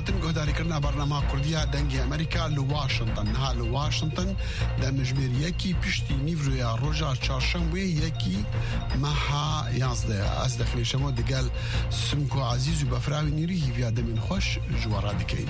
هاتن گهداری کرنا برنامه کردیا دنگی امریکا لواشنطن ها لواشنطن در مجموعه یکی پشتی نیورویا روزا چهارشنبه یکی مها 11 از داخل شما دگل سمکو عزیز و بفراوی نیری هیویا دمین خوش جوارا دکین.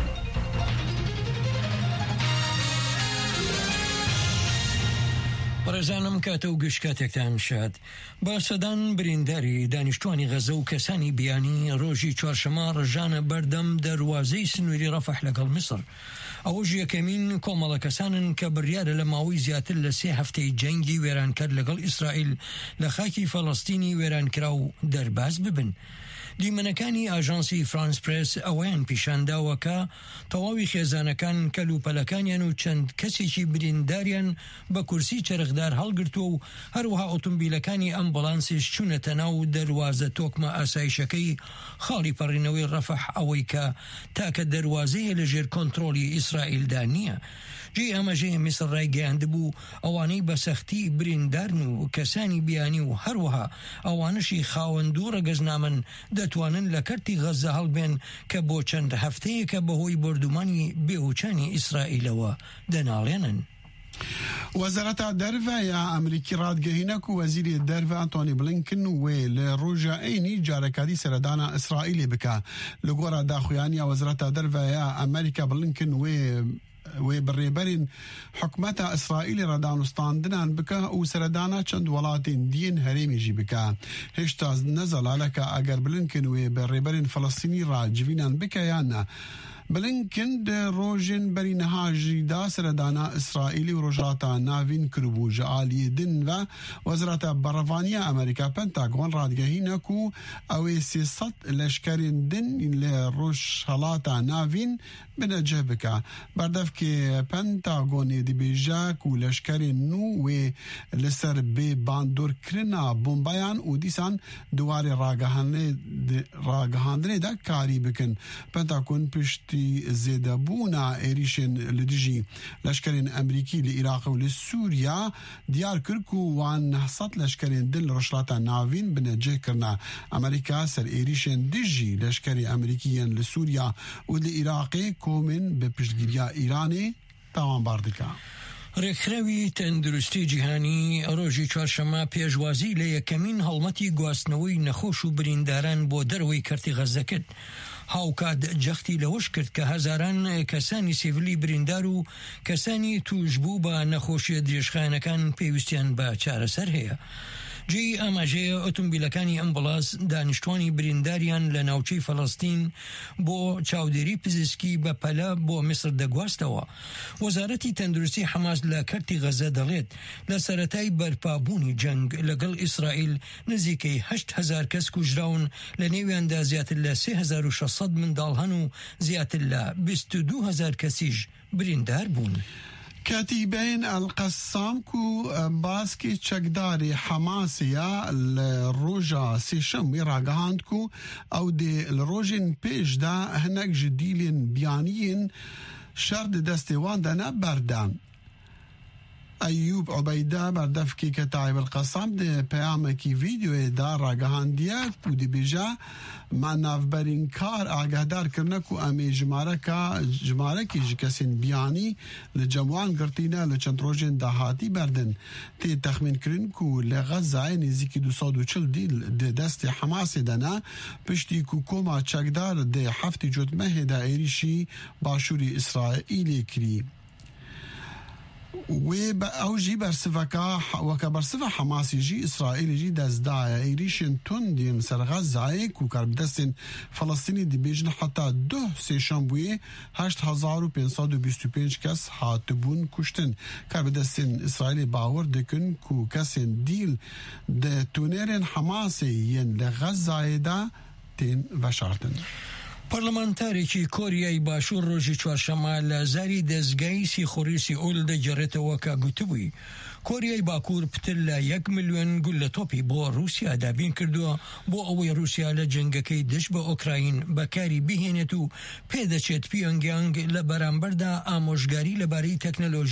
بەڕێزانم کاتە و گشتکاتێکتان شاد با سەدان برینداری دانیشتوانی غەزە و کەسانی بیانی ڕۆژی چوارشەمە ڕژانە بەردەم دەواازەی سنووری ڕەفح لەگەڵ میسر ئەوەش یەکەمین کۆمەڵە کەسانن کە بڕیارە لە ماوەی زیاتر لە 3 هەفتەی جەنگی وێرانکرد لەگەڵ ئیسرائیل لە خاکی فەڵەستینی وێرانکرا و دەرباز ببن. دیمەنەکانی ئاژانسی فرانس پرس ئەوەیان پیشانداوە کە تەواوی خێزانەکان کەلوپەلەکانیان و چەند کەسێکی برینداریان بە کورسی چرخدار هەڵگرتووە و هەروەها ئۆتۆمبیلەکانی ئەمبوڵانسیش چوونەتە ناو دەروازە تۆکمە ئاسایشەکەی خاڵی پەڕینەوەی ڕەفح ئەوەی کە تاکە دەروازەیە لەژێر کۆنتڕۆلی ئیسرائیلدا نییە. جێ ئەمەژەیە میسر ڕایگەیاندبوو ئەوانەی بە سەختی بریندارن و کەسانی بیانی و هەروەها ئەوانشی خاوەند و ڕەگەزنامن دەتوانن لە کەرتی غەزە هەڵبێن کە بۆ چەند هەفتەیەکە بەهۆی بردومانی بێوچانی ئیسرائیلەوە دەناڵێنن. وەزارەتە دەرڤایە ئەمریکی ڕادگەهینەک و وەزیری دەرڤە ئەنتۆنی بلینکن وێ لە ڕۆژە عینی جارەکاری سەردانە ئیسرائیلی بکە لە گۆڕە داخوایانی وەزارەتە دەرڤایە ئەمریکا بلینکن وێ بڕێبەرین حکومەتە ئیسرائیلی ڕەدانوستاندنان بکە و سەردانە چەند وڵاتین دیین هەرێمیژی بکە. هێشتا نەزەڵالەکە ئەگەر بلینکن وێ بەڕێبەرین فەڵەستینی ڕاجڤینان بکە یانە. بلینکن ڕۆژن بەری نەهاژیدا سەردانە ئیسرائیلی و ڕۆژهاتە ناوین کردبوو ژە ئالیدن و وەزارەتە بەڕەڤانیە ئەمریکا پەنتاگۆن ڕادگەهینەک و ئەوێ 300 لەشکەرین دن لە ڕۆژهەڵاتە ناوین بنەجە بکە. بەردەفکێ پەنتاگۆنێ دەبێژاک و لەشکەرین نو وێ لەسەر بێ باندۆرکردنا بۆمبایان و دیسان دووارێ ڕاگەهاندنێدا کاری بکن. پەنتاگۆن پشتی زێدەبوونا عێریشên li dijî leşkerên Emerîkî li Iraqê û li Sûriya diyar kir ku wan 900 leşkerên din li rojhilata navîn binecêkirine. Amerîka ser êrişên dijî leşkerê Emerîkî yên li Sûriya û li Iraqê komên bi piştgiriya Îranê tawanbar dike. ڕێکخراوی تەندروستی جیهانی ڕۆژی چوارشەمە پێشوازی لە یەکەمین هەڵمەتی گواستنەوەی نەخۆش و برینداران بۆ دەرەوەی کەرتی غەزە کرد. هاوکات جەختی لەوەش کرد کە هەزاران کەسانی سیڤیلی بریندار و کەسانی توشبوو بە نەخۆشیە درێژخایەنەکان پێویستیان بە چارەسەر هەیە. جێی ئاماژەیە ئۆتۆمبیلەکانی ئەمبوڵانس دانیشتوانی برینداریان لە ناوچەی فەڵەستین بۆ چاودێری پزیسکی بە پەلە بۆ میسر دەگواستەوە. وەزارەتی تەندروستی حەماس لە کەرتی غەزە دەڵێت لە سەرەتای بەرپابوونی جەنگ لەگەڵ ئیسرائیل نزیکەی 8,000 کەس کوژراون لە نێویاندا زیاتر لە 3,600 منداڵ هەن و زیاتر لە 22,000 کەسیش بریندار بوون. کاتیبین القسام کو باسکی چەکداری حەماسیە لە ڕۆژە سێشەممەی ڕاگەهاند کو ئەو دێ لە ڕۆژین پێشدا هەنێک ji دیلên بیانیên şer di destê wan de ne berdan. Eyyûb Ubeyda berdevkê ke Tayyip el-Qessam di peyamekî vîdeoyê da ragihandiye û dibêje me navberîn kar agehdar kirine ku em ê jimarekî ji kesên biyanî li cem wan girtîne li çend rojên dahatî berdin. Tê texmînkirin ku li Xezayê nêzîkî 240 dîl di destê Hemasê de ne piştî ku koma çekdar di heftê cotmehê de êrişî başûrê İsraîlê kirî. ئەو ژی بەرسڤەکە وەکە بەرسڤە حەماسی ژی ئیسرائیلی ژی دەستدایە ئێریشên توندین سەر غەزایê ku کاربدەستên فەڵەستینی dibêjin heta 2 sêşemvûyê 8,525 kes hatibûn kuştin. Karbidestên İsraîlê bawer dikin ku kesên dîl di tunêrên Hemasê yên li Xezayê de tên veşartin. پەرلەمانتارێکی کۆریای باشوور ڕۆژی چوارشەمە لە زاری دەستگای سیخۆری سیئۆل دەگەڕێتەوە کە گوتبووی کۆریای باکوور پتر لە 1 ملیۆن گول لە تۆپی بۆ رووسیا دابین کردووە بۆ ئەوەی رووسیا لە جەنگەکەی دشت بە ئۆکراین بەکاری بهێنێت و پێدەچێت پیۆنگیانگ لە بەرامبەردا ئامۆژگاری لەبارەی تەکنەلۆژی